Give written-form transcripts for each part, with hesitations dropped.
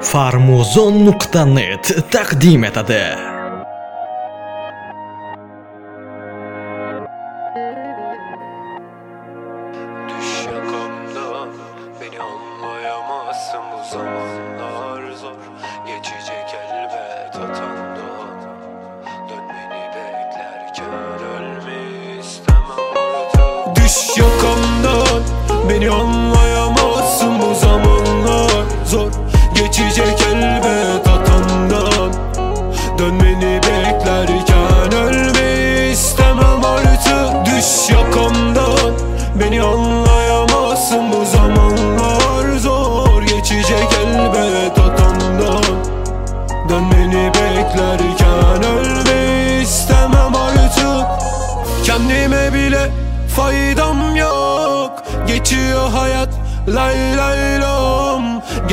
Farmuzon.net taqdim etadi. Düş yakamdan, beni anlayamazsın. Bu zamanlar zor geçecek elbet hatandan. Dön beni beklerken ölme istemem artık. Düş yakamdan, beni anlayamazsın. Bu zamanlar zor geçecek elbet hatandan. Dön beni beklerken ölme istemem artık. Düş yakamdan, beni anlayamazsın. Bu zamanlar zor geçecek elbet hatandan. Dön beni beklerken ölme istemem artık. Kendime bile faydam yok. Geçiyor hayat lay lay lom.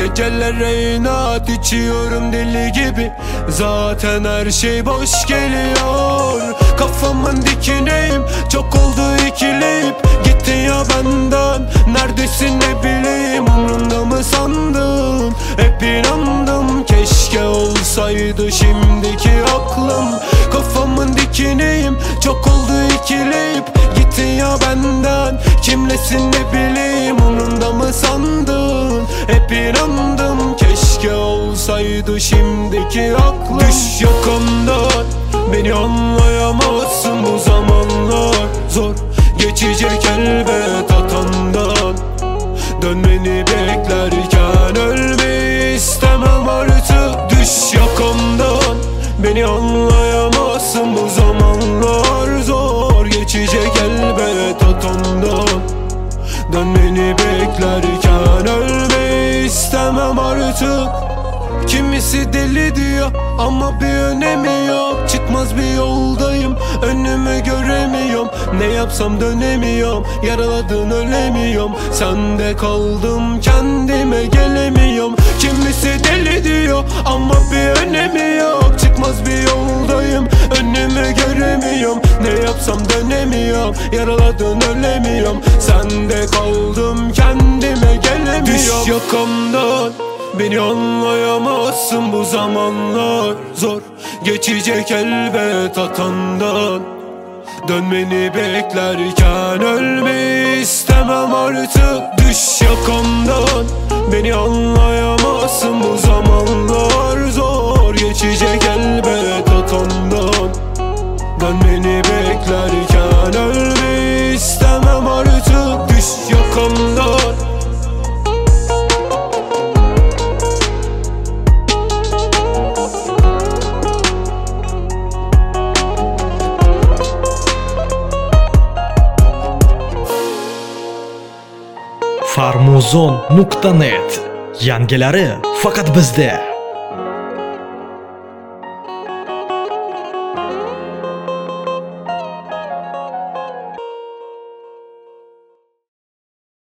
Geceler inat içiyorum deli gibi. Zaten her şey boş geliyor. Kafamın dikineyim, çok oldu ikileyip. Gittin ya benden, neredesin ne bileyim. Umrumda mı sandın, hep inandım. Keşke olsaydı şimdiki aklım. Kafamın dikineyim, çok oldu ikileyip. Gittin ya benden, kimlesin ne bileyim. Umrumda mı sandın, hep inandım. Keşke olsaydı şimdiki aklım. Düş yakamdan, beni anlayamazsın. Bu zamanlar zor geçecek elbet hatandan. Dön beni beklerken ölme istemem artık. Düş yakamdan, beni anlayamazsın. Bu zamanlar zor geçecek elbet hatandan. Dön beni beklerken ölme istemem artık. Kimisi deli diyor ama bir önemi yok. Çıkmaz bir yoldayım, önümü göremiyorum. Ne yapsam dönemiyorum, yaraladın ölemiyorum. Sende kaldım, kendime gelemiyorum. Kimisi deli diyor ama bir önemi yok. Çıkmaz bir yoldayım, önümü göremiyorum. Ne yapsam dönemiyorum, yaraladın ölemiyorum. Sende kaldım, kendime gelemiyorum. Düş yakamdan, beni anlayamazsın. Bu zamanlar zor geçecek elbet hatandan. Dön beni beklerken ölme istemem artık. Düş yakamdan, beni anlayamazsın. Bu zamanlar zor geçecek elbet hatandan. Dön beni beklerken ölme istemem artık. Düş yakamdan. Farmuzon.net yangilari faqat bizda.